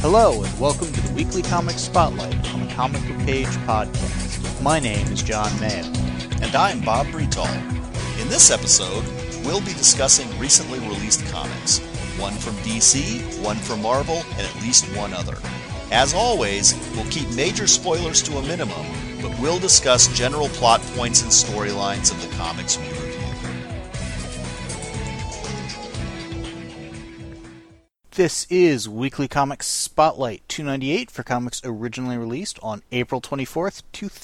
Hello, and welcome to the Weekly Comic Spotlight on the Comic Book Page podcast. My name is John Mayo. And I'm Bob Bretal. In this episode, we'll be discussing recently released comics. One from DC, one from Marvel, and at least one other. As always, we'll keep major spoilers to a minimum, but we'll discuss general plot points and storylines of the comics we review. This is Weekly Comics Spotlight 298 for comics originally released on April 24th,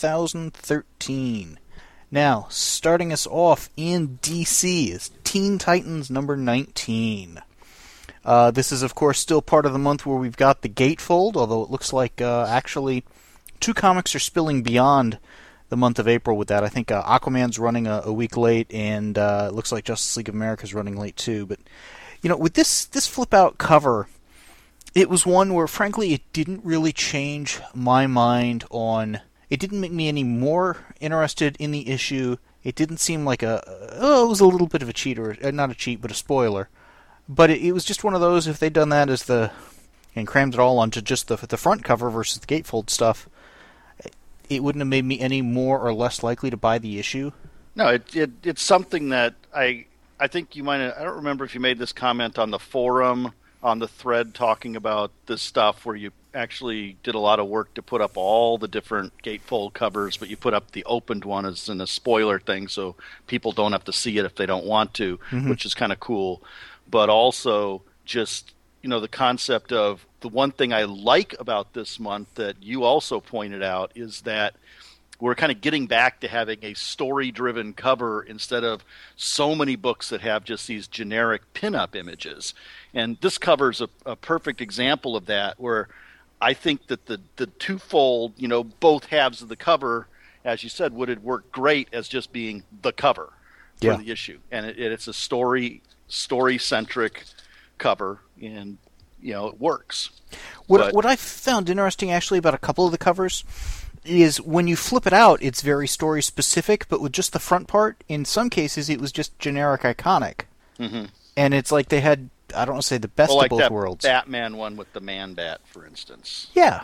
2013. Now, starting us off in DC is Teen Titans number 19. This is, of course, still part of the month where we've got the Gatefold, although it looks like actually two comics are spilling beyond the month of April with that. I think Aquaman's running a week late, and it looks like Justice League of America's running late too, but you know, with this flip-out cover, it was one where, frankly, it didn't really change my mind on... It didn't make me any more interested in the issue. It didn't seem like it was a little bit of a cheat, or not a cheat, but a spoiler. But it was just one of those, if they'd done that as and crammed it all onto just the front cover versus the Gatefold stuff, it wouldn't have made me any more or less likely to buy the issue. No, it's something that I think you might have, I don't remember if you made this comment on the forum, on the thread talking about this stuff where you actually did a lot of work to put up all the different Gatefold covers, but you put up the opened one as in a spoiler thing so people don't have to see it if they don't want to, which is kind of cool. But also just, you know, the concept of the one thing I like about this month that you also pointed out is that we're kind of getting back to having a story-driven cover instead of so many books that have just these generic pin-up images. And this cover is a perfect example of that, where I think that the twofold, you know, both halves of the cover, as you said, would have worked great as just being the cover for the issue. And it's a story-centric cover, and, you know, it works. What I found interesting, actually, about a couple of the covers is when you flip it out, it's very story specific, but with just the front part, in some cases, it was just generic iconic. Mm-hmm. And it's like they had, I don't want to say the best of both worlds. Like that Batman one with the Man-Bat, for instance. Yeah.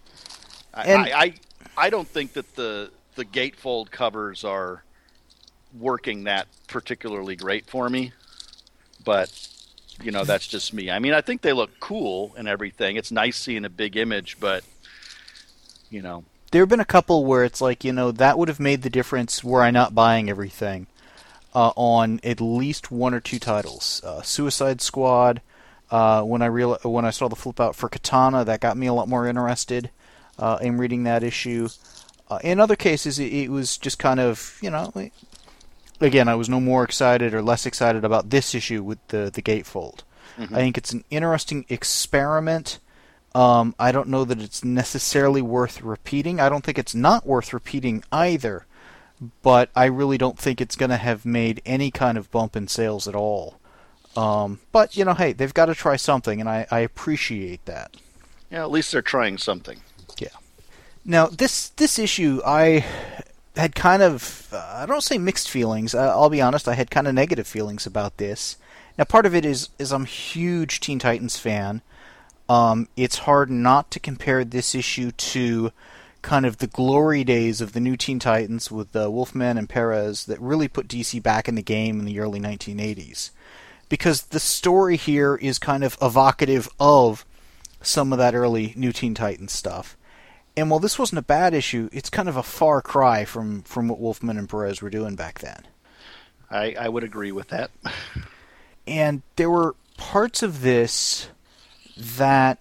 I don't think that the Gatefold covers are working that particularly great for me, but, you know, that's just me. I mean, I think they look cool and everything. It's nice seeing a big image, but, you know. There have been a couple where it's like, you know, that would have made the difference were I not buying everything on at least one or two titles. Suicide Squad, when I saw the flip out for Katana, that got me a lot more interested in reading that issue. In other cases, it was just kind of, you know, again, I was no more excited or less excited about this issue with the Gatefold. Mm-hmm. I think it's an interesting experiment. I don't know that it's necessarily worth repeating. I don't think it's not worth repeating either, but I really don't think it's going to have made any kind of bump in sales at all. But, you know, hey, they've got to try something, and I appreciate that. Yeah, at least they're trying something. Yeah. Now, this issue, I had kind of, I don't want to say mixed feelings. I'll be honest, I had kind of negative feelings about this. Now, part of it is I'm a huge Teen Titans fan. It's hard not to compare this issue to kind of the glory days of the new Teen Titans with Wolfman and Perez that really put DC back in the game in the early 1980s. Because the story here is kind of evocative of some of that early new Teen Titans stuff. And while this wasn't a bad issue, it's kind of a far cry from what Wolfman and Perez were doing back then. I would agree with that. And there were parts of this that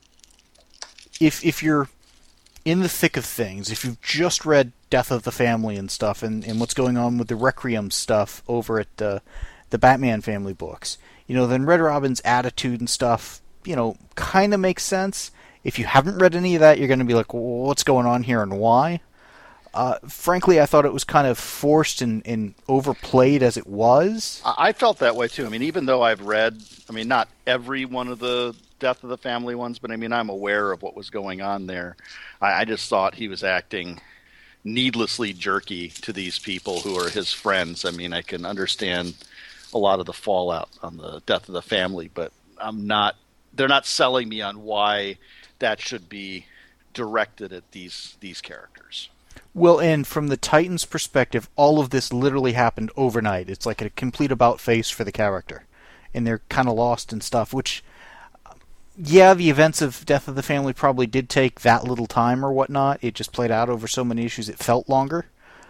if you're in the thick of things, if you've just read Death of the Family and stuff, and what's going on with the Requiem stuff over at the Batman family books, you know, then Red Robin's attitude and stuff, you know, kind of makes sense. If you haven't read any of that, you're going to be like, well, what's going on here and why? Frankly, I thought it was kind of forced and overplayed as it was. I felt that way too. I mean, even though I've read, I mean, not every one of the Death of the Family ones, but I mean, I'm aware of what was going on there. I just thought he was acting needlessly jerky to these people who are his friends. I mean, I can understand a lot of the fallout on the Death of the Family, but they're not selling me on why that should be directed at these characters. Well, and from the Titans' perspective, all of this literally happened overnight. It's like a complete about-face for the character. And they're kind of lost and stuff, which, yeah, the events of Death of the Family probably did take that little time or whatnot. It just played out over so many issues it felt longer.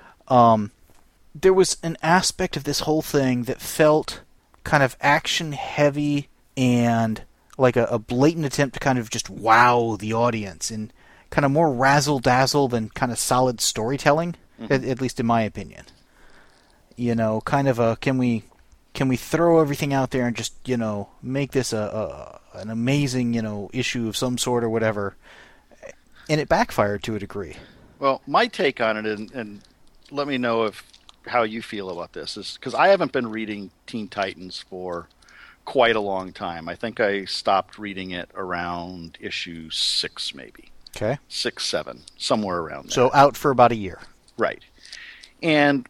There was an aspect of this whole thing that felt kind of action-heavy and like a blatant attempt to kind of just wow the audience and kind of more razzle-dazzle than kind of solid storytelling, at least in my opinion. Kind of a, can we throw everything out there and just, make this an amazing, issue of some sort or whatever, and it backfired to a degree. Well, my take on it, and let me know how you feel about this, is because I haven't been reading Teen Titans for quite a long time. I think I stopped reading it around issue 6, maybe. Okay. 6, 7, somewhere around there. So out for about a year. Right. And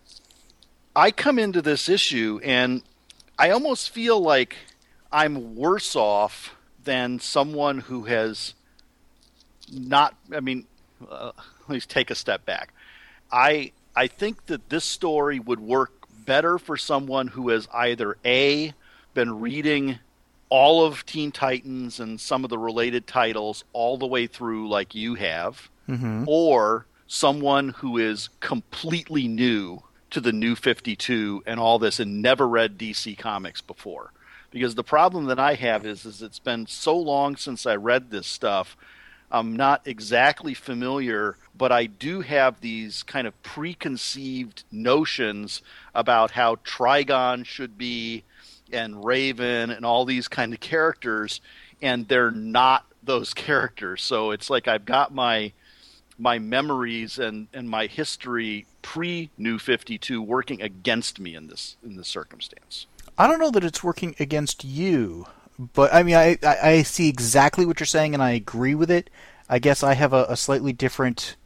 I come into this issue, and I almost feel like I'm worse off than someone who has not... let me take a step back. I think that this story would work better for someone who has either A, been reading all of Teen Titans and some of the related titles all the way through like you have, or someone who is completely new to the New 52 and all this and never read DC Comics before. Because the problem that I have is it's been so long since I read this stuff, I'm not exactly familiar, but I do have these kind of preconceived notions about how Trigon should be and Raven and all these kind of characters, and they're not those characters. So it's like I've got my memories and my history pre-New 52 working against me in this circumstance. I don't know that it's working against you, but I mean, I see exactly what you're saying, and I agree with it. I guess I have a slightly different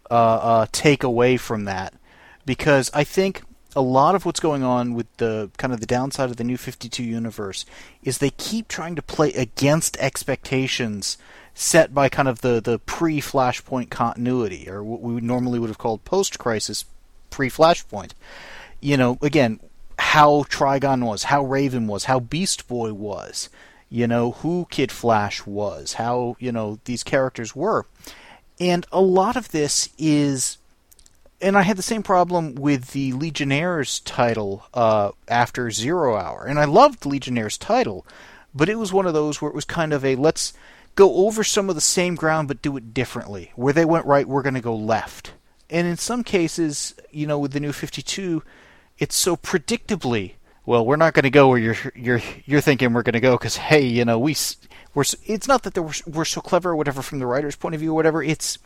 take away from that, because I think a lot of what's going on with the kind of the downside of the New 52 universe is they keep trying to play against expectations set by kind of the pre-Flashpoint continuity, or what we normally would have called post-Crisis pre-Flashpoint. Again, how Trigon was, how Raven was, how Beast Boy was, who Kid Flash was, how, these characters were. And a lot of this is... And I had the same problem with the Legionnaires title after Zero Hour. And I loved Legionnaires title, but it was one of those where it was kind of a, let's go over some of the same ground but do it differently. Where they went right, we're going to go left. And in some cases, with the New 52, it's so predictably, well, we're not going to go where you're thinking we're going to go because, hey, we're it's not that we're so clever or whatever from the writer's point of view or whatever. It's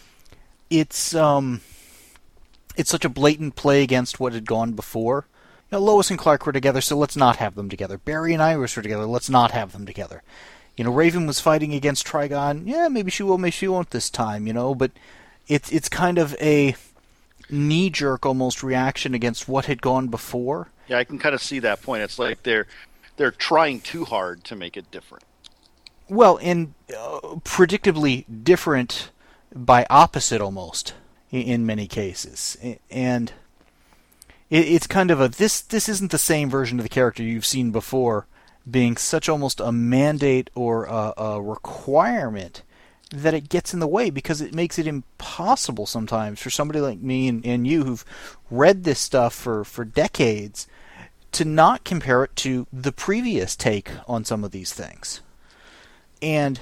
such a blatant play against what had gone before. Lois and Clark were together, so let's not have them together. Barry and Iris were together, let's not have them together. Raven was fighting against Trigon. Yeah, maybe she will, maybe she won't this time, but it's kind of a knee-jerk almost reaction against what had gone before. Yeah, I can kind of see that point. It's like they're trying too hard to make it different. Well, and predictably different by opposite almost. In many cases, and it's kind of a this isn't the same version of the character you've seen before, being such almost a mandate or a requirement that it gets in the way, because it makes it impossible sometimes for somebody like me and you who've read this stuff for decades to not compare it to the previous take on some of these things. And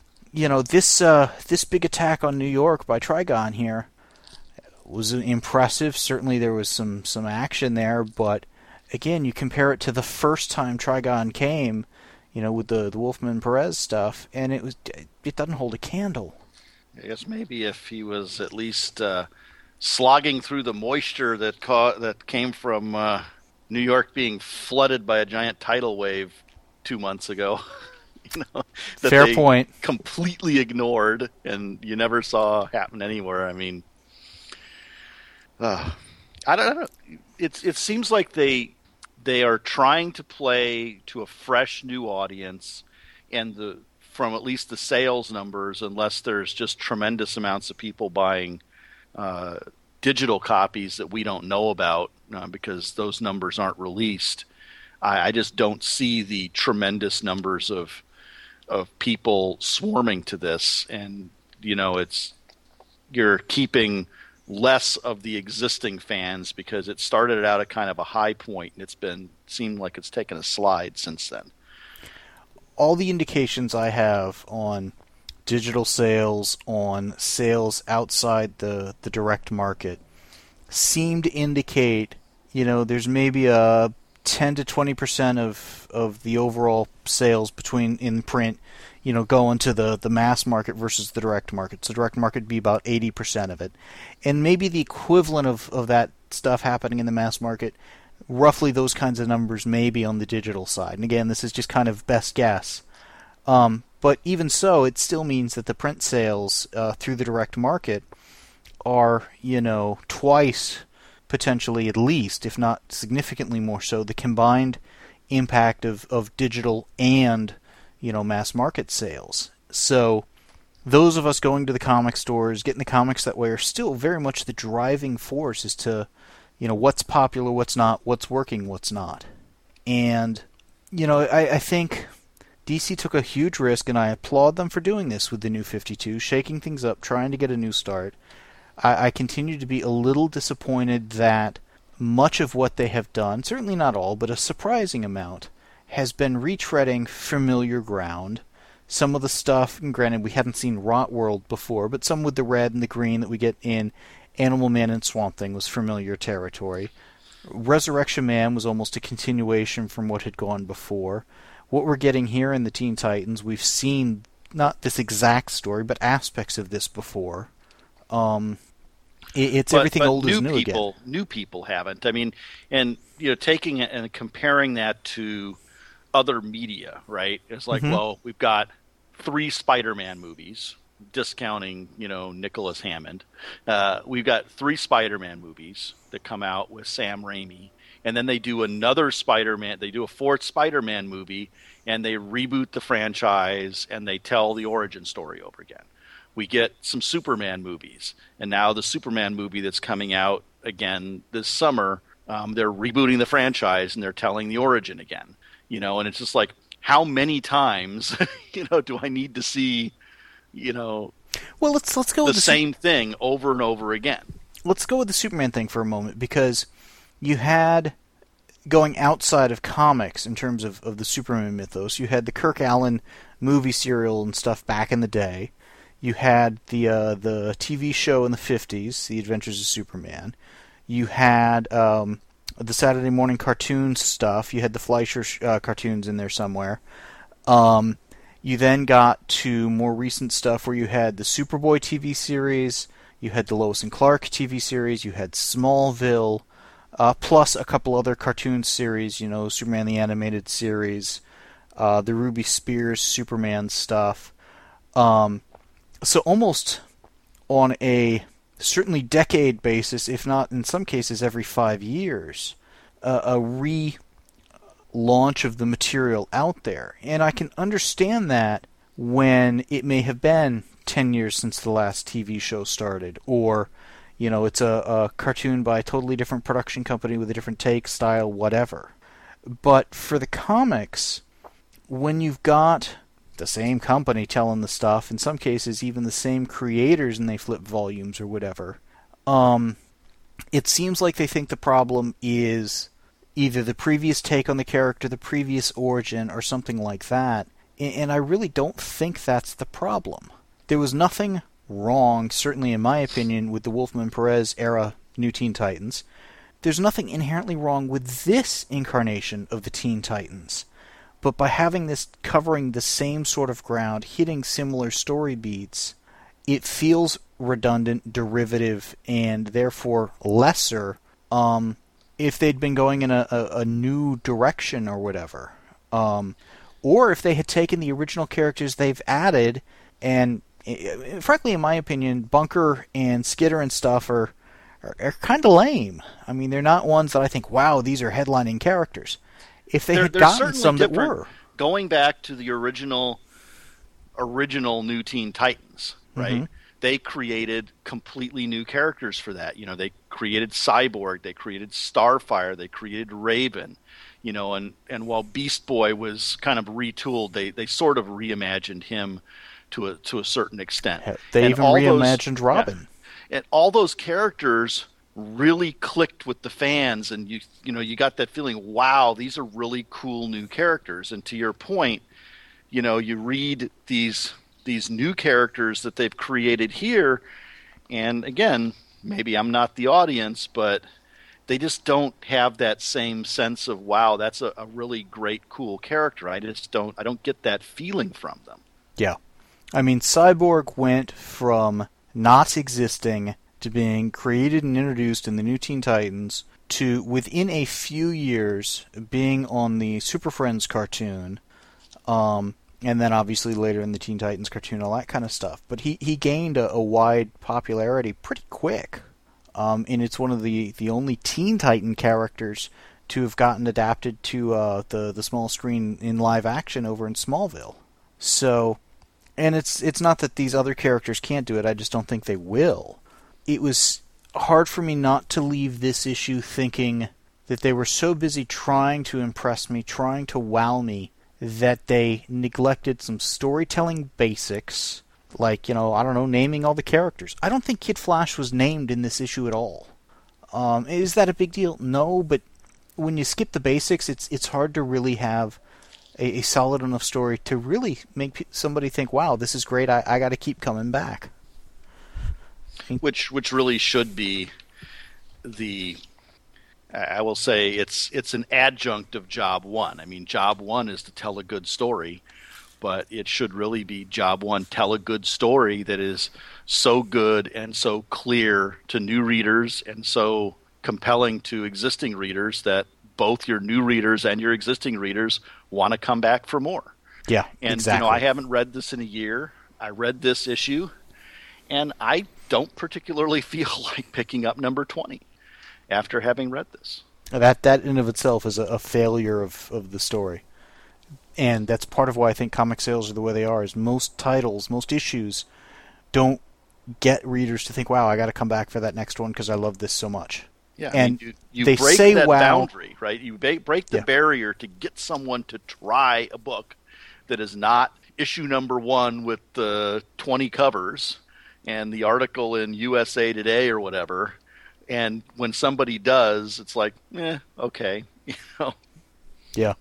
this big attack on New York by Trigon here was impressive. Certainly there was some action there, but again, you compare it to the first time Trigon came, with the Wolfman Perez stuff, and it doesn't hold a candle. I guess maybe if he was at least slogging through the moisture that came from New York being flooded by a giant tidal wave 2 months ago. That Fair point. Completely ignored, and you never saw happen anywhere. I mean, I don't know. It seems like they are trying to play to a fresh new audience, and the from at least the sales numbers, unless there's just tremendous amounts of people buying digital copies that we don't know about because those numbers aren't released. I just don't see the tremendous numbers of people swarming to this, and you're keeping less of the existing fans because it started out at kind of a high point and seemed like it's taken a slide since then. All the indications I have on digital sales, on sales outside the direct market, seem to indicate, there's maybe a 10 to 20% of the overall sales in print, going to the mass market versus the direct market. So direct market would be about 80% of it. And maybe the equivalent of that stuff happening in the mass market, roughly those kinds of numbers may be on the digital side. And again, this is just kind of best guess. But even so, it still means that the print sales through the direct market are, twice, potentially at least, if not significantly more so, the combined impact of digital and, mass market sales. So those of us going to the comic stores, getting the comics that way, are still very much the driving force as to, what's popular, what's not, what's working, what's not. And, I think DC took a huge risk, and I applaud them for doing this with the New 52, shaking things up, trying to get a new start. I continue to be a little disappointed that much of what they have done, certainly not all, but a surprising amount, has been retreading familiar ground. Some of the stuff, and granted we hadn't seen Rot World before, but some with the red and the green that we get in Animal Man and Swamp Thing was familiar territory. Resurrection Man was almost a continuation from what had gone before. What we're getting here in the Teen Titans, we've seen not this exact story, but aspects of this before. It's everything old is new again. New people haven't. I mean, and taking it and comparing that to other media, right? It's like, well, we've got 3 Spider-Man movies, discounting, Nicholas Hammond. We've got 3 Spider-Man movies that come out with Sam Raimi. And then they do another Spider-Man. They do a 4th Spider-Man movie, and they reboot the franchise, and they tell the origin story over again. We get some Superman movies, and now the Superman movie that's coming out again this summer, they're rebooting the franchise, and they're telling the origin again. And it's just like, how many times, do I need to see, well, let's go with the same thing over and over again? Let's go with the Superman thing for a moment, because you had, going outside of comics in terms of the Superman mythos, you had the Kirk Alyn movie serial and stuff back in the day. You had the TV show in the 50s, The Adventures of Superman. You had the Saturday morning cartoon stuff. You had the Fleischer cartoons in there somewhere. You then got to more recent stuff where you had the Superboy TV series, you had the Lois and Clark TV series, you had Smallville, plus a couple other cartoon series, Superman the Animated Series, the Ruby Spears Superman stuff. So almost on a certainly decade basis, if not in some cases every 5 years, a relaunch of the material out there. And I can understand that when it may have been 10 years since the last TV show started, or it's a cartoon by a totally different production company with a different take, style, whatever. But for the comics, when you've got the same company telling the stuff, in some cases even the same creators, and they flip volumes or whatever, it seems like they think the problem is either the previous take on the character, the previous origin, or something like that. And I really don't think that's the problem. There was nothing wrong, certainly in my opinion, with the Wolfman Perez era New Teen Titans. There's nothing inherently wrong with this incarnation of the Teen Titans. But by having this covering the same sort of ground, hitting similar story beats, it feels redundant, derivative, and therefore lesser if they'd been going in a new direction or whatever. Or if they had taken the original characters they've added, and frankly, in my opinion, Bunker and Skitter and stuff are kind of lame. I mean, they're not ones that I think, wow, these are headlining characters. If they had gotten some that were. Going back to the original original New Teen Titans, right? Mm-hmm. They created completely new characters for that. You know, they created Cyborg, they created Starfire, they created Raven, you know, and while Beast Boy was kind of retooled, they sort of reimagined him to a certain extent. They and even reimagined Robin. Yeah, and all those characters really clicked with the fans, and you know, you got that feeling, wow, these are really cool new characters. And to your point, you know, you read these new characters that they've created here, and again, maybe I'm not the audience, but they just don't have that same sense of, wow, that's a really great, cool character. I don't get that feeling from them. Yeah. I mean, Cyborg went from not existing to being created and introduced in the New Teen Titans to, within a few years, being on the Super Friends cartoon, and then obviously later in the Teen Titans cartoon, all that kind of stuff. But he gained a wide popularity pretty quick. And it's one of the only Teen Titan characters to have gotten adapted to the small screen in live action over in Smallville. So, and it's not that these other characters can't do it, I just don't think they will. It was hard for me not to leave this issue thinking that they were so busy trying to impress me, trying to wow me, that they neglected some storytelling basics, like, you know, I don't know, naming all the characters. I don't think Kid Flash was named in this issue at all. Is that a big deal? No, but when you skip the basics, it's hard to really have a solid enough story to really make somebody think, wow, this is great, I got to keep coming back. Which really should be I will say it's an adjunct of job one. I mean, job one is to tell a good story, but it should really be job one, tell a good story that is so good and so clear to new readers and so compelling to existing readers that both your new readers and your existing readers want to come back for more. Yeah, and exactly. You know, I haven't read this in a year. I read this issue, and I don't particularly feel like picking up number 20 after having read this. That in of itself is a failure of the story. And that's part of why I think comic sales are the way they are, is most titles, most issues don't get readers to think, wow, I got to come back for that next one because I love this so much. Yeah, and I mean, you they break say that wow, boundary, right? You break the barrier to get someone to try a book that is not issue number 1 with the 20 covers and the article in USA Today or whatever. And when somebody does, it's like, okay, you know. Yeah.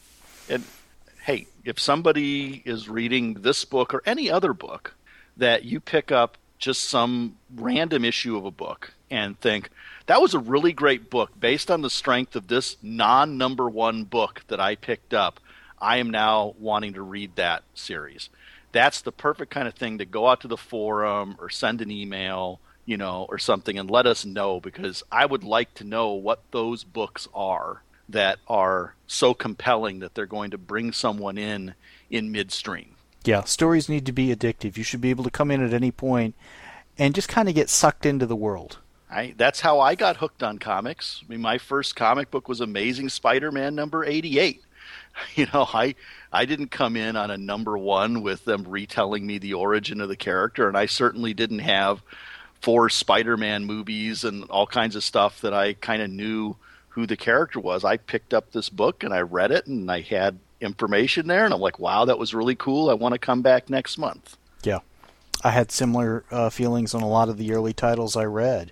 And hey, if somebody is reading this book or any other book that you pick up just some random issue of a book and think, that was a really great book based on the strength of this non-number 1 book that I picked up, I am now wanting to read that series. That's the perfect kind of thing to go out to the forum or send an email, you know, or something, and let us know, because I would like to know what those books are that are so compelling that they're going to bring someone in midstream. Yeah, stories need to be addictive. You should be able to come in at any point and just kind of get sucked into the world. That's how I got hooked on comics. I mean, my first comic book was Amazing Spider-Man number 88. You know, I didn't come in on a number 1 with them retelling me the origin of the character, and I certainly didn't have 4 Spider-Man movies and all kinds of stuff that I kind of knew who the character was. I picked up this book and I read it, and I had information there, and I'm like, wow, that was really cool. I want to come back next month. Yeah. I had similar feelings on a lot of the early titles I read.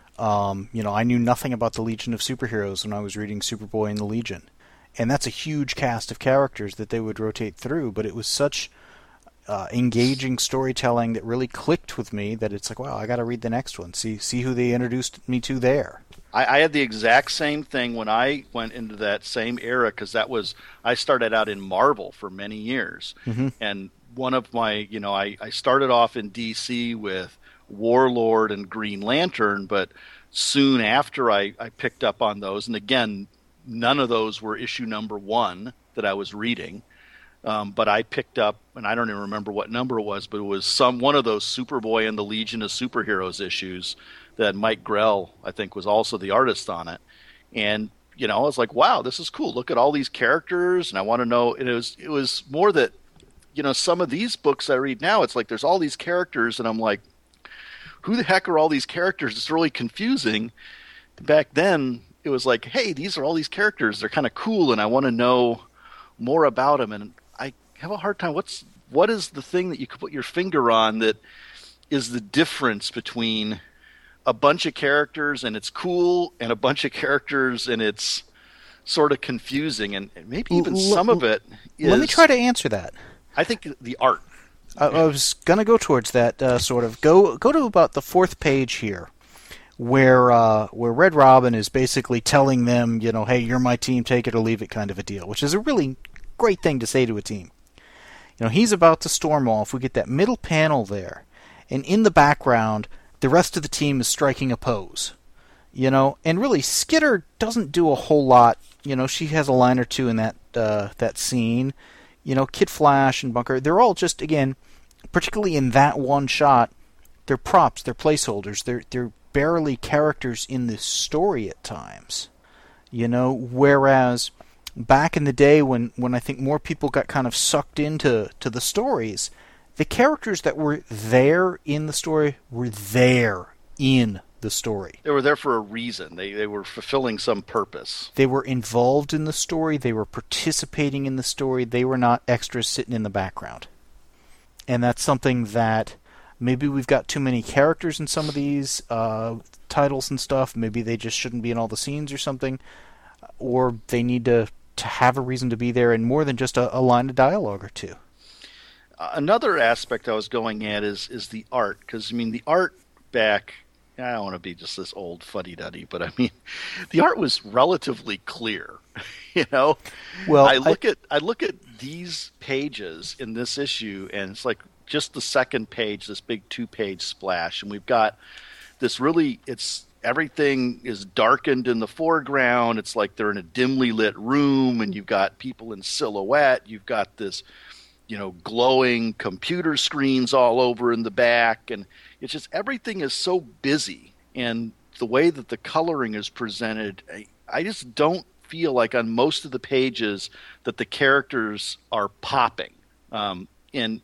You know, I knew nothing about the Legion of Superheroes when I was reading Superboy and the Legion. And that's a huge cast of characters that they would rotate through, but it was such engaging storytelling that really clicked with me that it's like, wow, I got to read the next one. See who they introduced me to there. I had the exact same thing when I went into that same era, because I started out in Marvel for many years. Mm-hmm. And one of my, you know, I started off in DC with Warlord and Green Lantern, but soon after I picked up on those, and again, none of those were issue number 1 that I was reading. But I picked up, and I don't even remember what number it was, but it was one of those Superboy and the Legion of Superheroes issues that Mike Grell, I think, was also the artist on it. And, you know, I was like, wow, this is cool. Look at all these characters, and I want to know. It was more that, some of these books I read now, it's like there's all these characters, and I'm like, who the heck are all these characters? It's really confusing. Back then, it was like, hey, these are all these characters. They're kind of cool, and I want to know more about them. And I have a hard time. What is the thing that you could put your finger on that is the difference between a bunch of characters and it's cool, and a bunch of characters and it's sort of confusing, and maybe even some of it is... Let me try to answer that. I think the art. I was going to go towards that, sort of. Go to about the 4th page here, where Red Robin is basically telling them, hey, you're my team, take it or leave it kind of a deal, which is a really great thing to say to a team. He's about to storm off. We get that middle panel there, and in the background, the rest of the team is striking a pose. And really, Skitter doesn't do a whole lot. She has a line or two in that scene. Kid Flash and Bunker, they're all just, again, particularly in that one shot, they're props, they're placeholders, they're barely characters in this story at times. Whereas back in the day when I think more people got kind of sucked into the stories, the characters that were there in the story were there in the story. They were there for a reason. They were fulfilling some purpose. They were involved in the story. They were participating in the story. They were not extras sitting in the background. And that's something that maybe we've got too many characters in some of these titles and stuff. Maybe they just shouldn't be in all the scenes or something. Or they need to have a reason to be there and more than just a line of dialogue or two. Another aspect I was going at is the art. Because, the art back... I don't want to be just this old fuddy-duddy, but the art was relatively clear. Well, I look at these pages in this issue, and it's like just the second page, this big 2-page splash, and we've got this everything is darkened in the foreground. It's like they're in a dimly lit room, and you've got people in silhouette. You've got this, glowing computer screens all over in the back, and it's just everything is so busy, and the way that the coloring is presented, I just don't feel like on most of the pages that the characters are popping. And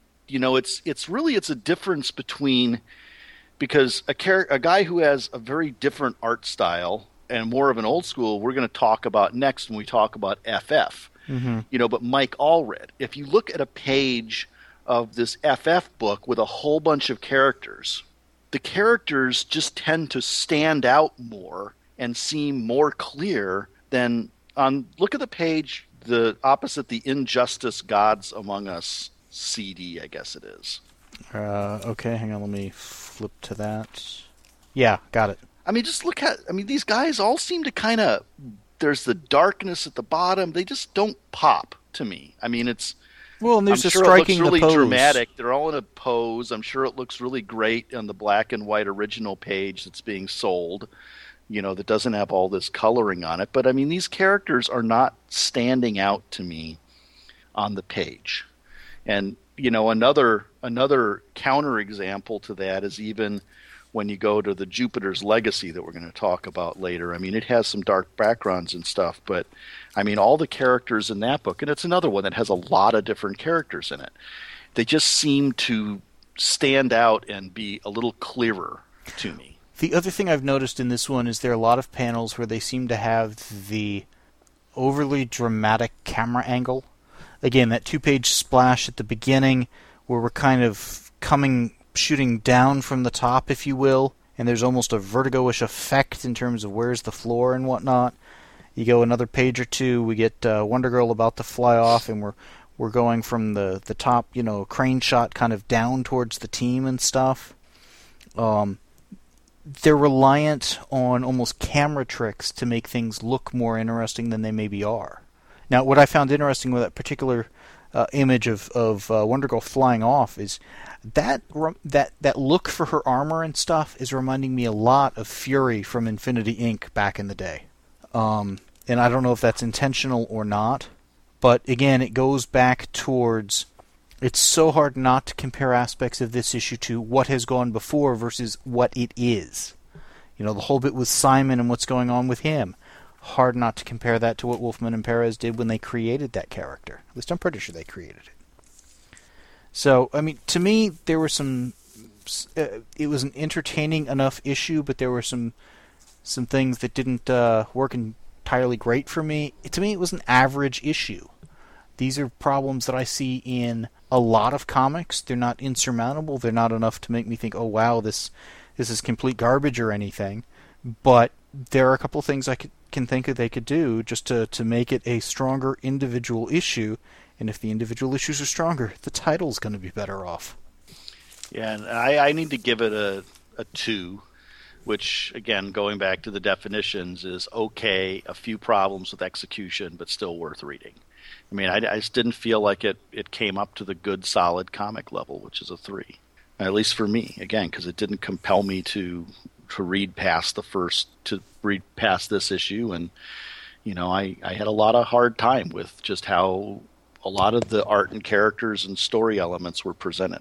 it's a difference between, because a guy who has a very different art style and more of an old school, we're going to talk about next when we talk about FF. Mm-hmm. But Mike Allred, if you look at a page of this FF book with a whole bunch of characters, the characters just tend to stand out more and seem more clear than on, look at the page opposite the Injustice Gods Among Us CD, I guess it is. Okay, hang on, let me flip to that. Yeah, got it. Just look at, these guys all seem to kind of, there's the darkness at the bottom, they just don't pop to me. It's... Well, and there's I'm a sure striking it looks really pose. dramatic. They're all in a pose. I'm sure it looks really great on the black and white original page that's being sold, that doesn't have all this coloring on it. But, these characters are not standing out to me on the page. And, another counterexample to that is even when you go to the Jupiter's Legacy that we're going to talk about later. It has some dark backgrounds and stuff, but all the characters in that book, and it's another one that has a lot of different characters in it, they just seem to stand out and be a little clearer to me. The other thing I've noticed in this one is there are a lot of panels where they seem to have the overly dramatic camera angle. Again, that 2-page splash at the beginning where we're kind of shooting down from the top, if you will, and there's almost a Vertigo-ish effect in terms of where's the floor and whatnot. You go another page or two, we get Wonder Girl about to fly off, and we're going from the top, crane shot kind of down towards the team and stuff. They're reliant on almost camera tricks to make things look more interesting than they maybe are. Now, what I found interesting with that particular image of Wonder Girl flying off is that look for her armor and stuff is reminding me a lot of Fury from Infinity Inc. back in the day. And I don't know if that's intentional or not, but again, it goes back towards, it's so hard not to compare aspects of this issue to what has gone before versus what it is. The whole bit with Simon and what's going on with him. Hard not to compare that to what Wolfman and Perez did when they created that character. At least I'm pretty sure they created it. So, I mean, to me, there were some. It was an entertaining enough issue, but there were some things that didn't work entirely great for me. To me, it was an average issue. These are problems that I see in a lot of comics. They're not insurmountable. They're not enough to make me think, oh, wow, this is complete garbage or anything. But there are a couple of things I can think of they could do just to make it a stronger individual issue. And if the individual issues are stronger, the title's going to be better off. Yeah, and I need to give it a 2, which, again, going back to the definitions, is okay, a few problems with execution, but still worth reading. I mean, I just didn't feel like it came up to the good, solid comic level, which is a 3. At least for me, again, because it didn't compel me to read past this issue. And, you know, I had a lot of hard time with just how a lot of the art and characters and story elements were presented.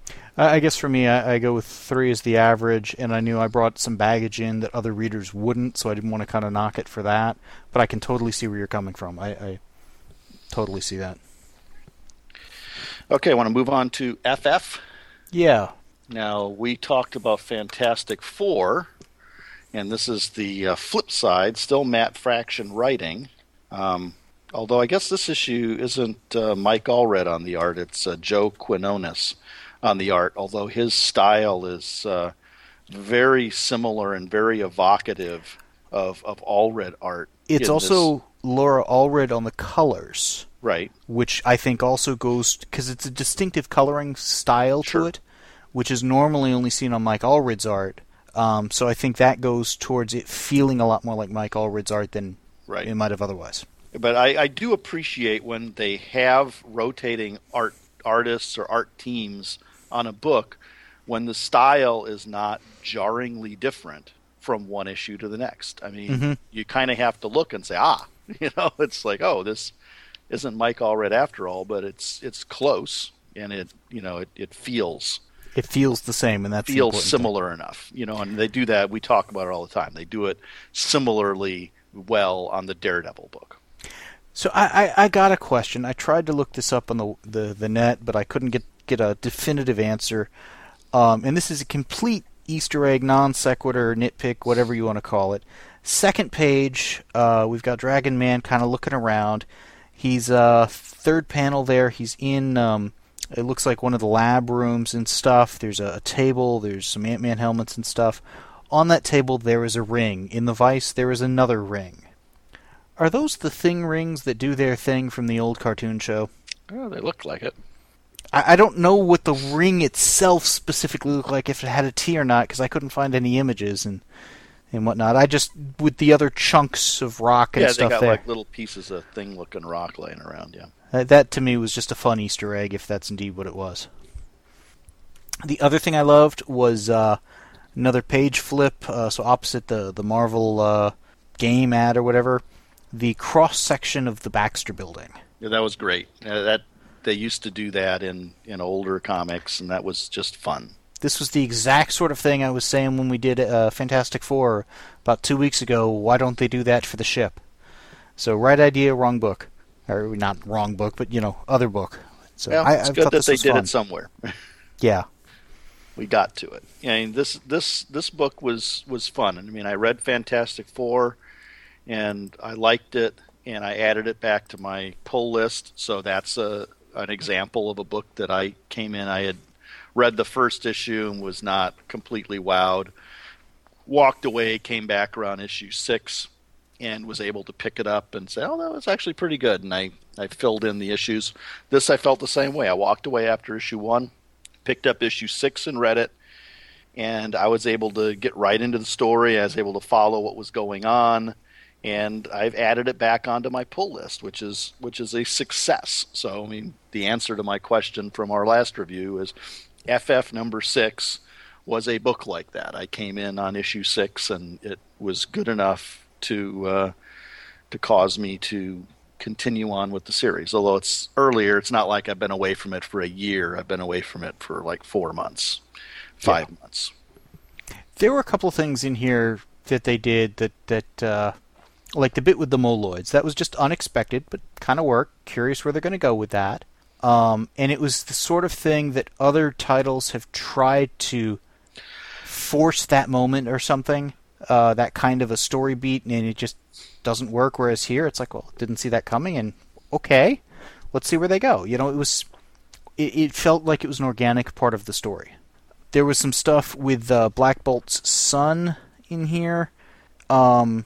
I guess for me, I go with 3 as the average, and I knew I brought some baggage in that other readers wouldn't, so I didn't want to kind of knock it for that. But I can totally see where you're coming from. I totally see that. Okay, I want to move on to FF. Yeah. Now, we talked about Fantastic Four, and this is the flip side, still Matt Fraction writing. Although I guess this issue isn't Mike Allred on the art, it's Joe Quinones on the art, although his style is very similar and very evocative of Allred art. It's also Laura Allred on the colors. Right. Which I think also goes, because it's a distinctive coloring style to it, which is normally only seen on Mike Allred's art. So I think that goes towards it feeling a lot more like Mike Allred's art than it might have otherwise. But I do appreciate when they have rotating artists or art teams on a book, when the style is not jarringly different from one issue to the next. I mean, you kind of have to look and say, it's like, oh, this isn't Mike Allred after all, but it's close, and it feels. It feels the same, and that's feels similar enough, and they do that. We talk about it all the time. They do it similarly well on the Daredevil book. So I got a question. I tried to look this up on the net, but I couldn't get a definitive answer. And this is a complete Easter egg, non sequitur, nitpick, whatever you want to call it. Second page, we've got Dragon Man kind of looking around. He's third panel there. He's in, it looks like one of the lab rooms and stuff. There's a table. There's some Ant-Man helmets and stuff. On that table, there is a ring. In the vise, there is another ring. Are those the Thing rings that do their thing from the old cartoon show? Oh, they look like it. I don't know what the ring itself specifically looked like, if it had a T or not, because I couldn't find any images and whatnot. I just, with the other chunks of rock and stuff there. Yeah, they got like little pieces of thing-looking rock laying around, yeah. That, to me, was just a fun Easter egg, if that's indeed what it was. The other thing I loved was another page flip, so opposite the Marvel game ad or whatever, the cross-section of the Baxter Building. Yeah, that was great. They used to do that in older comics, and that was just fun. This was the exact sort of thing I was saying when we did Fantastic Four about 2 weeks ago. Why don't they do that for the ship? So, right idea, wrong book. Or not wrong book, but, other book. So yeah, it's good that they did it somewhere. Yeah. We got to it. I mean, this book was fun. I mean, I read Fantastic Four, and I liked it, and I added it back to my pull list. So that's an example of a book that I came in. I had read the first issue and was not completely wowed. Walked away, came back around issue 6, and was able to pick it up and say, oh, that was actually pretty good. And I filled in the issues. This, I felt the same way. I walked away after issue 1, picked up issue 6 and read it, and I was able to get right into the story. I was able to follow what was going on, and I've added it back onto my pull list, which is a success. So, I mean, the answer to my question from our last review is FF number 6 was a book like that. I came in on issue 6, and it was good enough to cause me to continue on with the series. Although it's earlier, it's not like I've been away from it for a year. I've been away from it for like 4 months, 5 months. There were a couple of things in here that they did that like the bit with the Moloids. That was just unexpected, but kind of worked. Curious where they're going to go with that. And it was the sort of thing that other titles have tried to force that moment or something, that kind of a story beat, and it just doesn't work. Whereas here, it's like, well, didn't see that coming, and okay, let's see where they go. It felt like it was an organic part of the story. There was some stuff with Black Bolt's son in here, and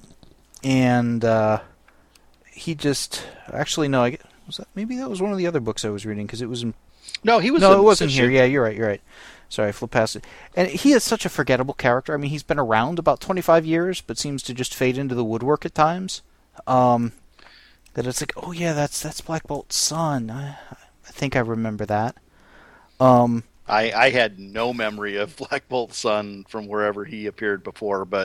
he just maybe that was one of the other books I was reading, because it was in... No, he was. No, it wasn't here. Yeah, you're right. Sorry, I flipped past it. And he is such a forgettable character. I mean, he's been around about 25 years, but seems to just fade into the woodwork at times. That it's like, oh yeah, that's Black Bolt's son. I think I remember that. I had no memory of Black Bolt's son from wherever he appeared before, but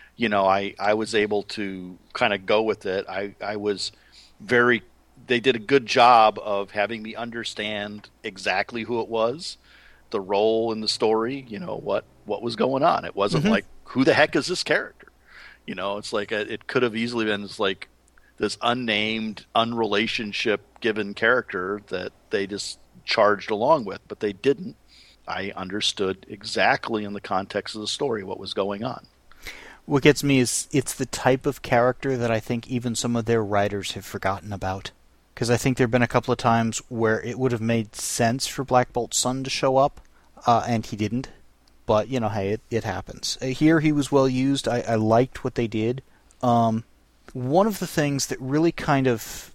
I was able to kind of go with it. I was very... They did a good job of having me understand exactly who it was, the role in the story, what was going on. It wasn't like, who the heck is this character? It's like it could have easily been like this unnamed, unrelationship given character that they just charged along with, but they didn't. I understood exactly in the context of the story what was going on. What gets me is it's the type of character that I think even some of their writers have forgotten about. Because I think there have been a couple of times where it would have made sense for Black Bolt's son to show up, and he didn't. But, hey, it happens. Here he was well used. I liked what they did. One of the things that really kind of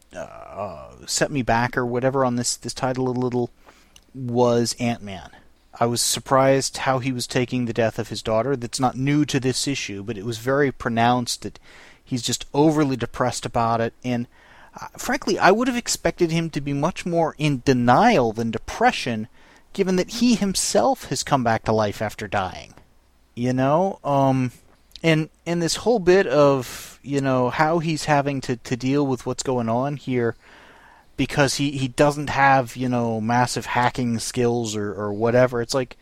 set me back or whatever on this title a little was Ant-Man. I was surprised how he was taking the death of his daughter. That's not new to this issue, but it was very pronounced that he's just overly depressed about it, and frankly, I would have expected him to be much more in denial than depression, given that he himself has come back to life after dying. And this whole bit of, how he's having to deal with what's going on here because he doesn't have, massive hacking skills or whatever. It's like,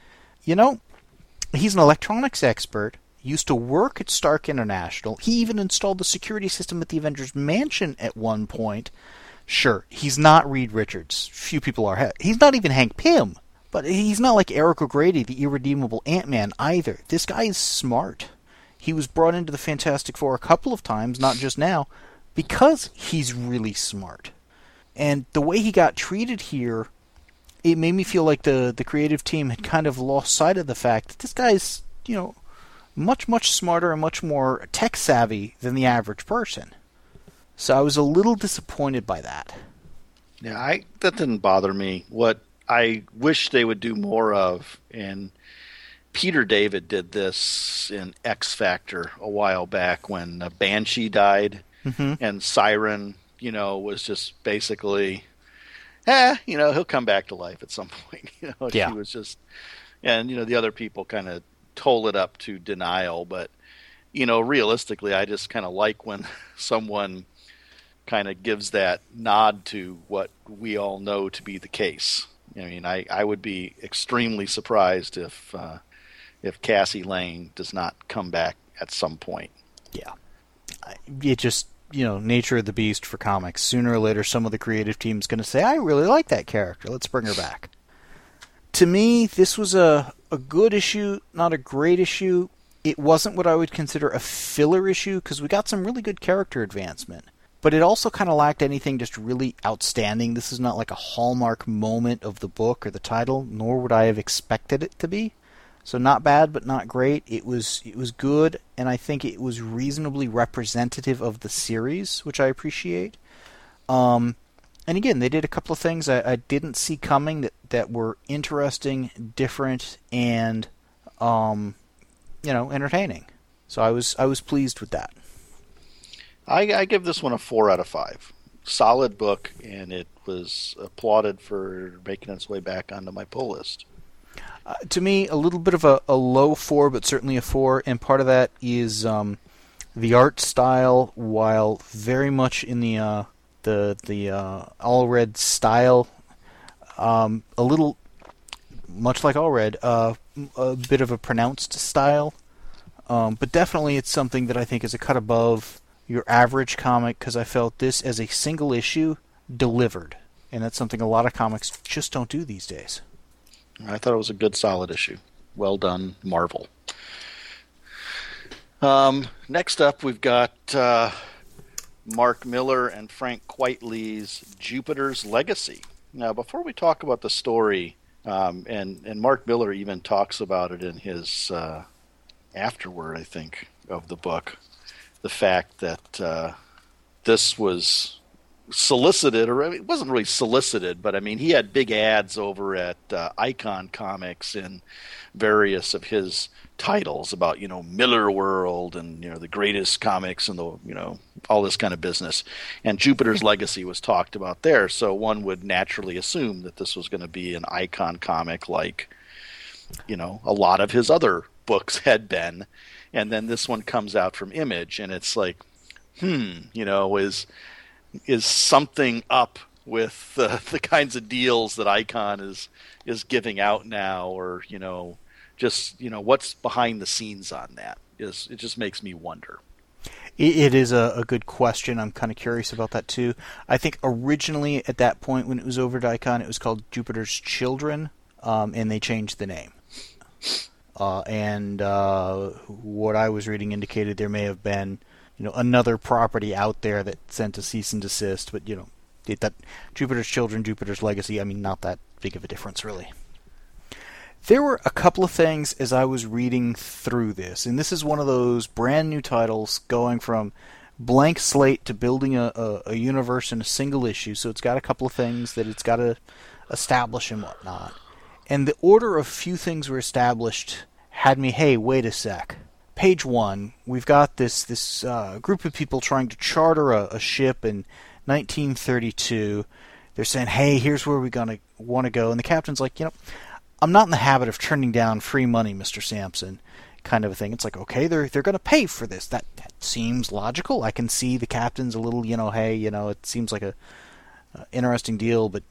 he's an electronics expert. Used to work at Stark International. He even installed the security system at the Avengers Mansion at one point. Sure, he's not Reed Richards. Few people are. He's not even Hank Pym. But he's not like Eric O'Grady, the irredeemable Ant-Man, either. This guy is smart. He was brought into the Fantastic Four a couple of times, not just now, because he's really smart. And the way he got treated here, it made me feel like the creative team had kind of lost sight of the fact that this guy's, much, much smarter and much more tech-savvy than the average person. So I was a little disappointed by that. Yeah, that didn't bother me. What I wish they would do more of, and Peter David did this in X Factor a while back when Banshee died, and Siren, was just basically, he'll come back to life at some point. Yeah. She was just, and, the other people kind of told it up to denial, but realistically I just kind of like when someone kind of gives that nod to what we all know to be the case. I mean, I would be extremely surprised if Cassie Lang does not come back at some point. Yeah, it just nature of the beast for comics. Sooner or later some of the creative team's going to say, I really like that character, let's bring her back. To me, this was a good issue, not a great issue. It wasn't what I would consider a filler issue, because we got some really good character advancement. But it also kind of lacked anything just really outstanding. This is not like a hallmark moment of the book or the title, nor would I have expected it to be. So not bad, but not great. It was good, and I think it was reasonably representative of the series, which I appreciate. And again, they did a couple of things I didn't see coming that were interesting, different, and entertaining. So I was pleased with that. I give this one a 4 out of 5. Solid book, and it was applauded for making its way back onto my pull list. To me, a little bit of a low 4, but certainly a 4, and part of that is the art style, while very much in the Allred style, a little much like Allred, a bit of a pronounced style, but definitely it's something that I think is a cut above your average comic, because I felt this as a single issue delivered. And that's something a lot of comics just don't do these days. I thought it was a good, solid issue. Well done, Marvel. Next up, we've got Mark Millar and Frank Quitely's Jupiter's Legacy. Now, before we talk about the story, and Mark Millar even talks about it in his afterword, I think, of the book, the fact that this was solicited, or I mean, it wasn't really solicited, but I mean, he had big ads over at Icon Comics in various of his titles about, Miller World and, the greatest comics and the, all this kind of business. And Jupiter's Legacy was talked about there. So one would naturally assume that this was going to be an Icon comic like, a lot of his other books had been. And then this one comes out from Image, and it's like, is something up with the kinds of deals that Icon is giving out now, or just what's behind the scenes on that? It just makes me wonder. It is a good question. I'm kind of curious about that too. I think originally at that point when it was over to Icon, it was called Jupiter's Children, and they changed the name. And what I was reading indicated there may have been another property out there that sent a cease and desist, but that Jupiter's Children, Jupiter's Legacy, I mean, not that big of a difference really. There were a couple of things as I was reading through this, and this is one of those brand new titles going from blank slate to building a universe in a single issue, so it's got a couple of things that it's got to establish and whatnot. And the order of few things were established had me, hey, wait a sec. Page 1, we've got this group of people trying to charter a ship in 1932. They're saying, hey, here's where we're going to want to go. And the captain's like, I'm not in the habit of turning down free money, Mr. Sampson, kind of a thing. It's like, okay, they're going to pay for this. That seems logical. I can see the captain's a little, hey, it seems like a interesting deal, but,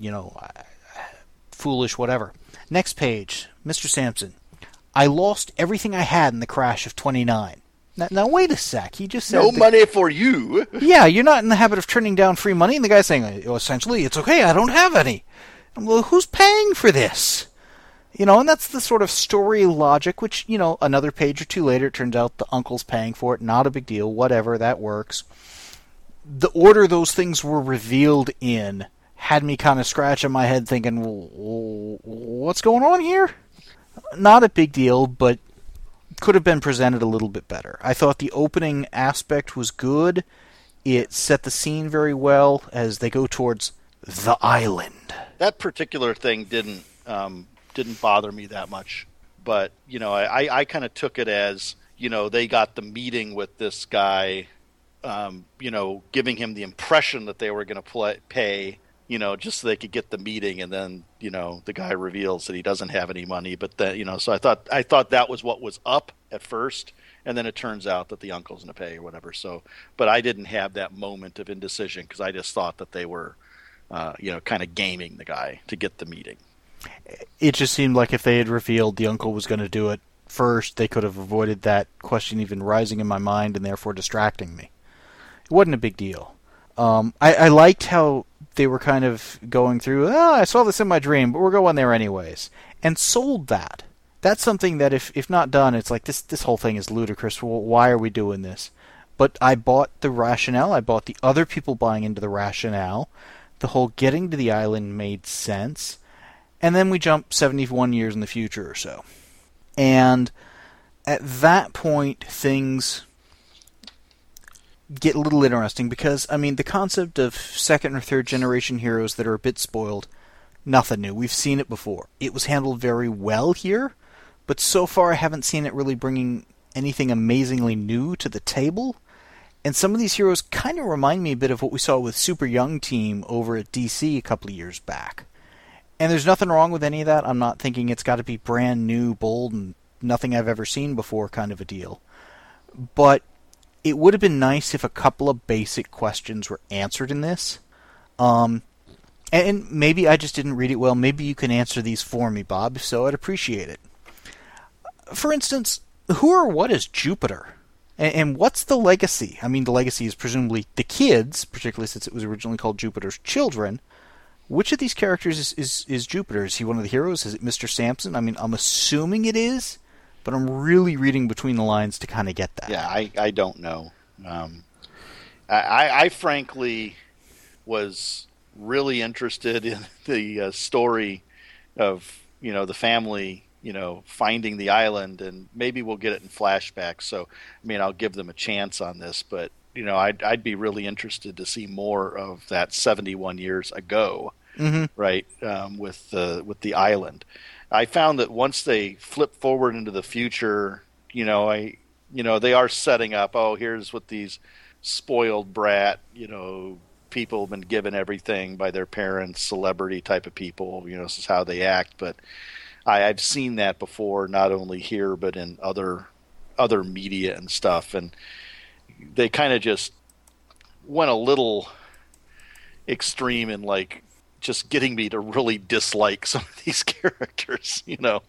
foolish, whatever. Next page, Mr. Sampson. I lost everything I had in the crash of 29. Now wait a sec. He just said... No money for you. Yeah, you're not in the habit of turning down free money. And the guy's saying, essentially, it's okay, I don't have any. Well, who's paying for this? And that's the sort of story logic, which, another page or two later, it turns out the uncle's paying for it. Not a big deal. Whatever, that works. The order those things were revealed in had me kind of scratching my head thinking, what's going on here? Not a big deal, but could have been presented a little bit better. I thought the opening aspect was good. It set the scene very well as they go towards the island. That particular thing didn't bother me that much, but I kind of took it as they got the meeting with this guy, giving him the impression that they were going to pay. Just so they could get the meeting, and then, the guy reveals that he doesn't have any money. But then, so I thought that was what was up at first, and then it turns out that the uncle's going to pay or whatever. So, but I didn't have that moment of indecision because I just thought that they were, kind of gaming the guy to get the meeting. It just seemed like if they had revealed the uncle was going to do it first, they could have avoided that question even rising in my mind and therefore distracting me. It wasn't a big deal. I liked how they were kind of going through, I saw this in my dream, but we're going there anyways. And sold that. That's something that if not done, it's like this whole thing is ludicrous. Well, why are we doing this? But I bought the rationale. I bought the other people buying into the rationale. The whole getting to the island made sense. And then we jump 71 years in the future or so. And at that point, things get a little interesting because, the concept of second or third generation heroes that are a bit spoiled, nothing new. We've seen it before. It was handled very well here, but so far I haven't seen it really bringing anything amazingly new to the table. And some of these heroes kind of remind me a bit of what we saw with Super Young Team over at DC a couple of years back. And there's nothing wrong with any of that. I'm not thinking it's got to be brand new, bold, and nothing I've ever seen before kind of a deal. But it would have been nice if a couple of basic questions were answered in this. And maybe I just didn't read it well. Maybe you can answer these for me, Bob. If so, I'd appreciate it. For instance, who or what is Jupiter? And what's the legacy? The legacy is presumably the kids, particularly since it was originally called Jupiter's Children. which of these characters is Jupiter? Is he one of the heroes? Is it Mr. Sampson? I mean, I'm assuming it is, but I'm really reading between the lines to kind of get that. Yeah, I don't know. I frankly was really interested in the story of, the family, finding the island, and maybe we'll get it in flashbacks. So, I mean, I'll give them a chance on this, but I'd be really interested to see more of that 71 years ago, right? With the island. I found that once they flip forward into the future, they are setting up. Oh, here's what these spoiled brat, people have been given everything by their parents, celebrity type of people. This is how they act. But I've seen that before, not only here but in other media and stuff, and they kind of just went a little extreme in like just getting me to really dislike some of these characters,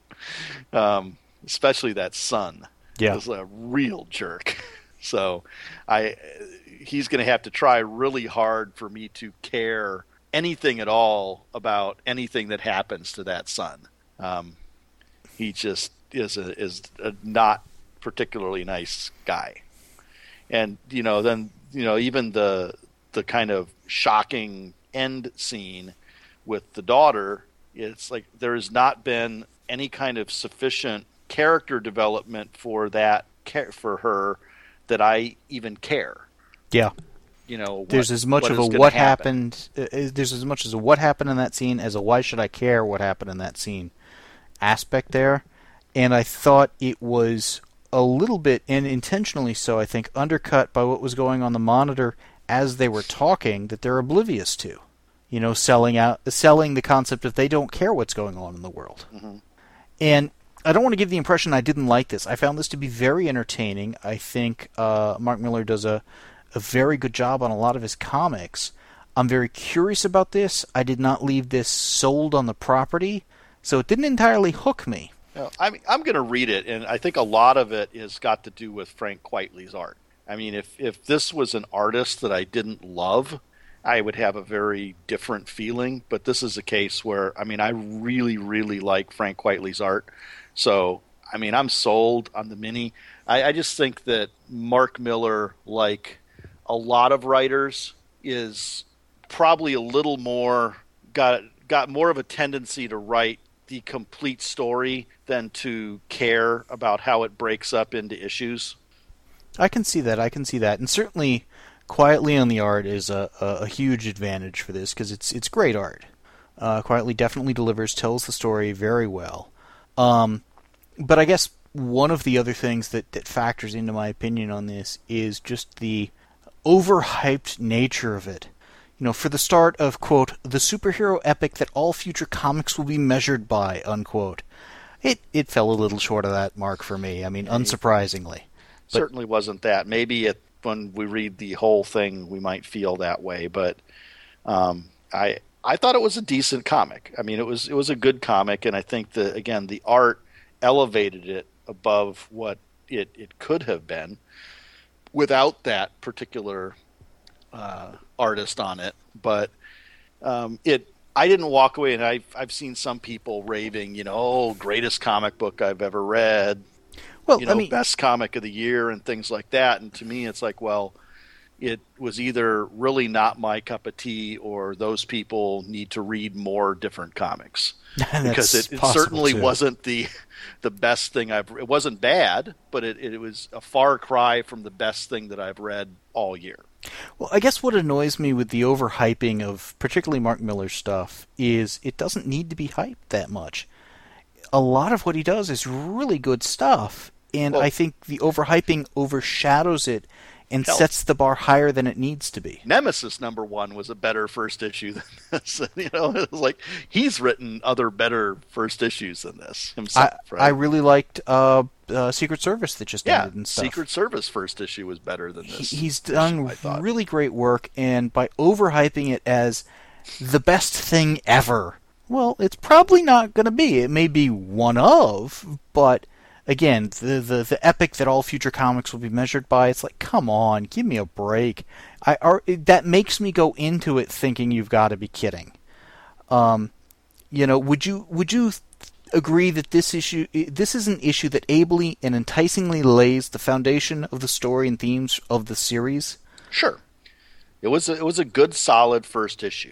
especially that son. Yeah, was a real jerk. So he's going to have to try really hard for me to care anything at all about anything that happens to that son. He just is a not particularly nice guy. And, then, even the kind of shocking end scene with the daughter, it's like there has not been any kind of sufficient character development for her that I even care. Yeah. There's as much of a what happened. There's as much as a what happened in that scene as a why should I care what happened in that scene aspect there. And I thought it was a little bit, and intentionally so, I think, undercut by what was going on the monitor as they were talking that they're oblivious to. Selling the concept of they don't care what's going on in the world. Mm-hmm. And I don't want to give the impression I didn't like this. I found this to be very entertaining. I think Mark Millar does a very good job on a lot of his comics. I'm very curious about this. I did not leave this sold on the property, so it didn't entirely hook me. I'm going to read it, and I think a lot of it has got to do with Frank Quitely's art. I mean, if this was an artist that I didn't love, I would have a very different feeling. But this is a case where, I mean, I really, really like Frank Quitely's art. So, I mean, I'm sold on the mini. I just think that Mark Millar, like a lot of writers, is probably a little more, got more of a tendency to write the complete story than to care about how it breaks up into issues. I can see that. And certainly Quitely on the art is a huge advantage for this because it's great art. Quitely definitely delivers, tells the story very well. But I guess one of the other things that factors into my opinion on this is just the overhyped nature of it. For the start of, quote, the superhero epic that all future comics will be measured by, unquote. It fell a little short of that mark for me. I mean, unsurprisingly. Certainly wasn't that. Maybe when we read the whole thing, we might feel that way. But I thought it was a decent comic. I mean, it was a good comic, and I think that, again, the art elevated it above what it could have been without that particular artist on it. But I didn't walk away, and I've seen some people raving, greatest comic book I've ever read, well, best comic of the year and things like that. And to me, it's like, well, it was either really not my cup of tea, or those people need to read more different comics. Because it certainly wasn't the best thing it wasn't bad, but it was a far cry from the best thing that I've read all year. Well, I guess what annoys me with the overhyping of particularly Mark Millar's stuff is it doesn't need to be hyped that much. A lot of what he does is really good stuff, and I think the overhyping overshadows it and sets the bar higher than it needs to be. Nemesis #1 was a better first issue than this. It was like he's written other better first issues than this himself. Right? I really liked Secret Service that just ended and stuff. Secret Service first issue was better than this. He's done really great work, and by overhyping it as the best thing ever, well, it's probably not going to be. It may be one of, but again, the epic that all future comics will be measured by, it's like, come on, give me a break. That makes me go into it thinking you've got to be kidding. Would you agree that this is an issue that ably and enticingly lays the foundation of the story and themes of the series? Sure. It was a good, solid first issue.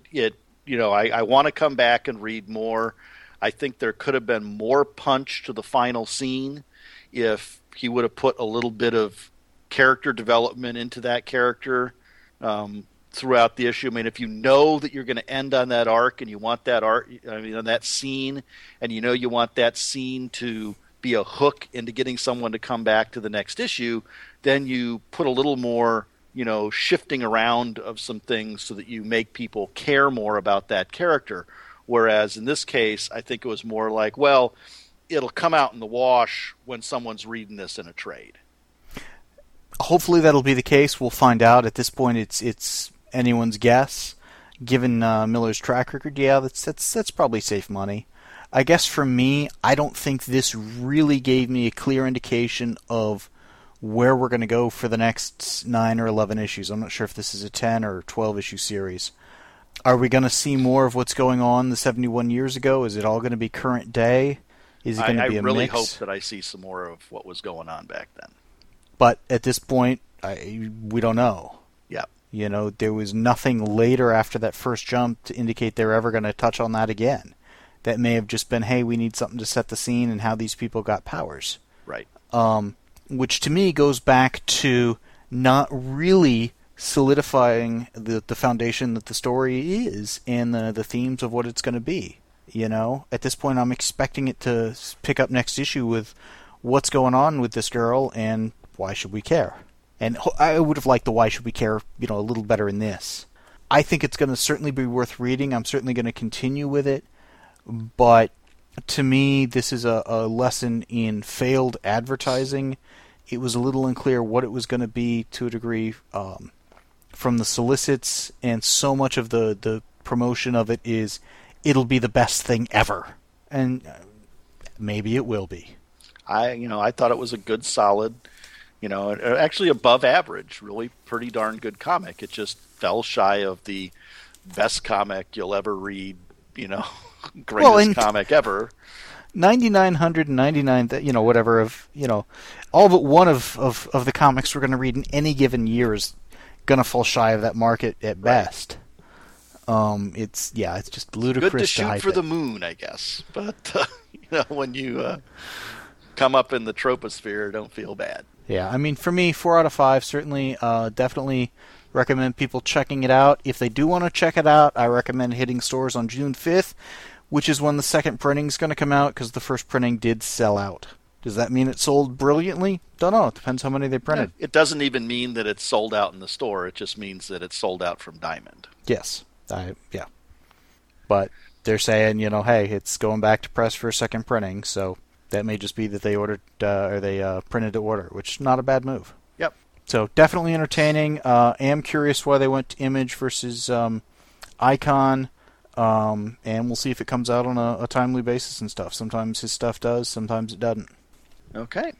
I want to come back and read more. I think there could have been more punch to the final scene if he would have put a little bit of character development into that character throughout the issue. I mean, if you know that you're going to end on that arc and you want that on that scene, and you want that scene to be a hook into getting someone to come back to the next issue, then you put a little more, shifting around of some things so that you make people care more about that character. Whereas in this case, I think it was more like, well, it'll come out in the wash when someone's reading this in a trade. Hopefully that'll be the case. We'll find out. At this point, it's anyone's guess. Given Miller's track record, yeah, that's probably safe money. I guess for me, I don't think this really gave me a clear indication of where we're going to go for the next 9 or 11 issues. I'm not sure if this is a 10 or 12 issue series. Are we going to see more of what's going on the 71 years ago? Is it all going to be current day? Is it going to be a mix? I really hope that I see some more of what was going on back then. But at this point, we don't know. Yeah. There was nothing later after that first jump to indicate they're ever going to touch on that again. That may have just been, hey, we need something to set the scene and how these people got powers. Right. Which to me goes back to not really solidifying the foundation that the story is and the themes of what it's going to be. At this point, I'm expecting it to pick up next issue with what's going on with this girl and why should we care. And I would have liked the why should we care, a little better in this. I think it's going to certainly be worth reading. I'm certainly going to continue with it. But to me, this is a lesson in failed advertising. It was a little unclear what it was going to be to a degree from the solicits, and so much of the promotion of it is it'll be the best thing ever. And maybe it will be. I thought it was a good, solid, actually above average, really pretty darn good comic. It just fell shy of the best comic you'll ever read, greatest comic ever. 9,999, whatever of, all but one of the comics we're going to read in any given year is going to fall shy of that market at best. It's just ludicrous. Good to shoot for the moon, I guess. But, when you come up in the troposphere, don't feel bad. Yeah, I mean, for me, 4 out of 5, certainly, definitely recommend people checking it out. If they do want to check it out, I recommend hitting stores on June 5th, which is when the second printing is going to come out, because the first printing did sell out. Does that mean it sold brilliantly? Don't know. It depends how many they printed. Yeah, it doesn't even mean that it's sold out in the store. It just means that it's sold out from Diamond. Yes. Yeah. But they're saying, hey, it's going back to press for a second printing, so that may just be that they ordered printed to order, which is not a bad move. Yep. So definitely entertaining. Am curious why they went to Image versus Icon. And we'll see if it comes out on a timely basis and stuff. Sometimes his stuff does, sometimes it doesn't. Okay.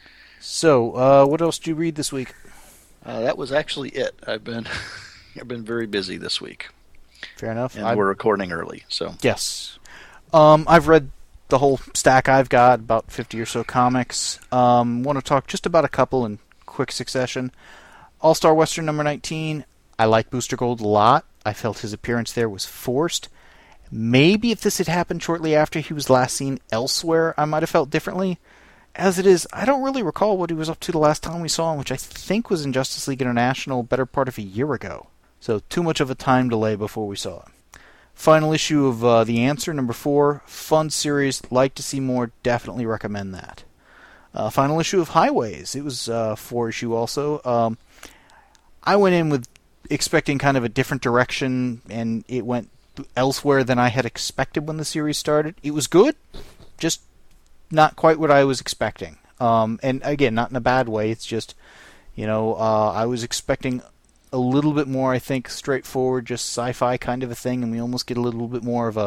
So, what else did you read this week? That was actually it. I've been very busy this week. Fair enough. And we're recording early, so. Yes. I've read the whole stack I've got, about 50 or so comics. Want to talk just about a couple in quick succession. All-Star Western number 19. I like Booster Gold a lot. I felt his appearance there was forced. Maybe if this had happened shortly after he was last seen elsewhere, I might have felt differently. As it is, I don't really recall what he was up to the last time we saw him, which I think was in Justice League International better part of a year ago. So too much of a time delay before we saw him. Final issue of The Answer, number 4. Fun series. Like to see more. Definitely recommend that. Final issue of Highways. It was 4 issue also. I went in with expecting kind of a different direction, and it went elsewhere than I had expected when the series started. It was good, just not quite what I was expecting. And again, not in a bad way. It's just, I was expecting a little bit more, I think, straightforward, just sci-fi kind of a thing, and we almost get a little bit more of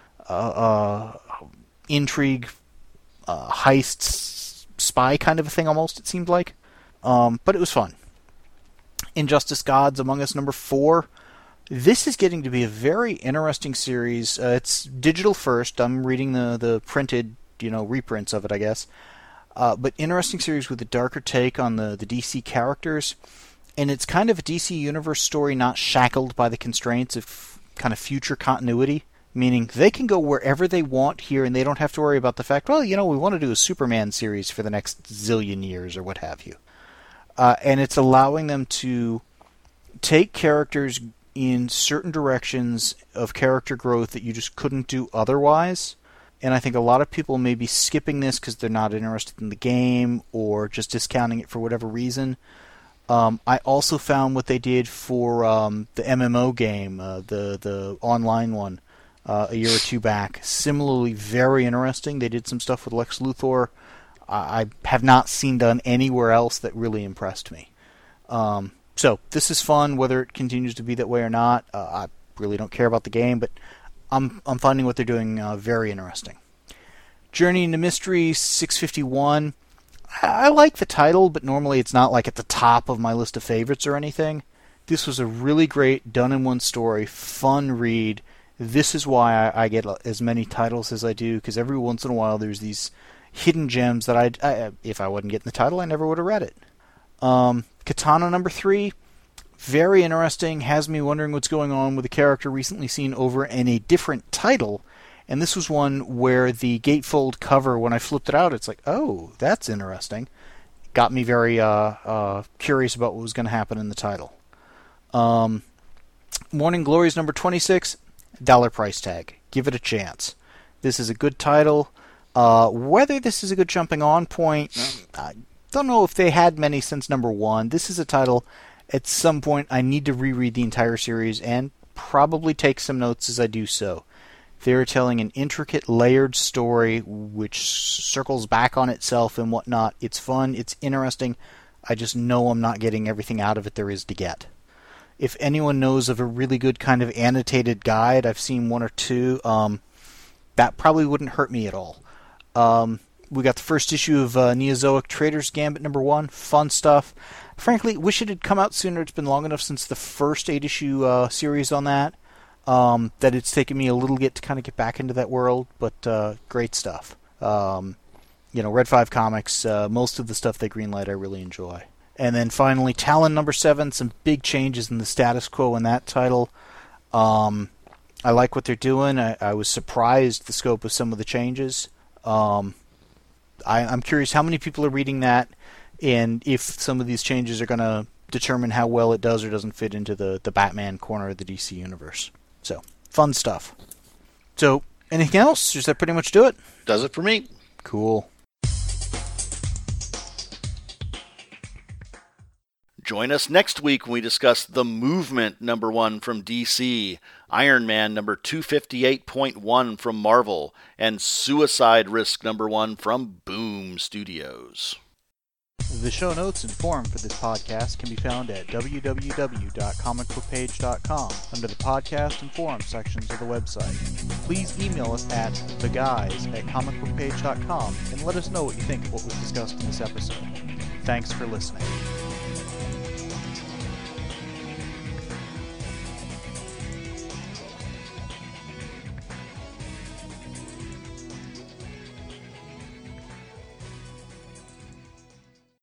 a intrigue, heist, spy kind of a thing almost, it seemed like. But it was fun. Injustice Gods Among Us number 4. This is getting to be a very interesting series. It's digital first. I'm reading the printed, reprints of it, I guess. But interesting series with a darker take on the DC characters. And it's kind of a DC Universe story not shackled by the constraints of kind of future continuity. Meaning they can go wherever they want here and they don't have to worry about the fact, we want to do a Superman series for the next zillion years or what have you. And it's allowing them to take characters in certain directions of character growth that you just couldn't do otherwise. And I think a lot of people may be skipping this because they're not interested in the game or just discounting it for whatever reason. I also found what they did for the MMO game, the online one, a year or two back. Similarly, very interesting. They did some stuff with Lex Luthor I have not seen done anywhere else that really impressed me. So this is fun, whether it continues to be that way or not. I really don't care about the game, but I'm finding what they're doing very interesting. Journey into Mystery 651. I like the title, but normally it's not like at the top of my list of favorites or anything. This was a really great done-in-one story, fun read. This is why I get as many titles as I do, because every once in a while there's these hidden gems that I if I wasn't getting the title, I never would have read it. Katana number 3, very interesting, has me wondering what's going on with a character recently seen over in a different title. And this was one where the gatefold cover, when I flipped it out, it's like, oh, that's interesting. Got me very curious about what was going to happen in the title. Morning Glories number 26, $1 price tag. Give it a chance. This is a good title. Whether this is a good jumping on point, I don't know if they had many since number 1. This is a title, at some point, I need to reread the entire series and probably take some notes as I do so. They're telling an intricate, layered story which circles back on itself and whatnot. It's fun. It's interesting. I just know I'm not getting everything out of it there is to get. If anyone knows of a really good kind of annotated guide, I've seen one or two, that probably wouldn't hurt me at all. We got the first issue of Neozoic Trader's Gambit number 1. Fun stuff. Frankly, wish it had come out sooner. It's been long enough since the first 8-issue series on that. That it's taken me a little bit to kind of get back into that world, but great stuff. Red 5 Comics, most of the stuff they greenlight I really enjoy. And then finally, Talon number 7, some big changes in the status quo in that title. I like what they're doing. I was surprised the scope of some of the changes. I'm curious how many people are reading that, and if some of these changes are going to determine how well it does or doesn't fit into the Batman corner of the DC Universe. So, fun stuff. So, anything else? Does that pretty much do it? Does it for me. Cool. Join us next week when we discuss The Movement number 1 from DC, Iron Man number 258.1 from Marvel, and Suicide Risk number 1 from Boom Studios. The show notes and forum for this podcast can be found at www.comicbookpage.com under the podcast and forum sections of the website. Please email us at theguys@comicbookpage.com and let us know what you think of what was discussed in this episode. Thanks for listening.